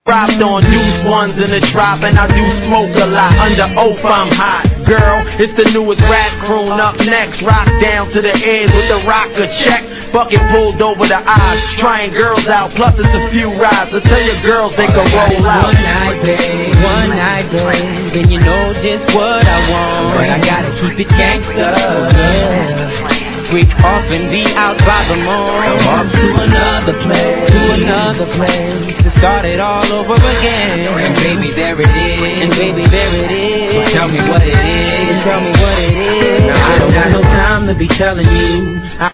Dropped on deuce ones in the drop, and I do smoke a lot. Under oath, I'm hot. Girl, it's the newest rap croon. Up next, rock down to the edge with the rocker check. Bucket pulled over the eyes, trying girls out, plus it's a few rides. So tell your girls they can roll out. One night, babe, then you know just what I want. But I gotta keep it gangsta, yeah. Freak off and be out by the morning. Off to another place, to start it all over again. And baby, there it is. So tell me what it is. Now I don't got no time to be telling you.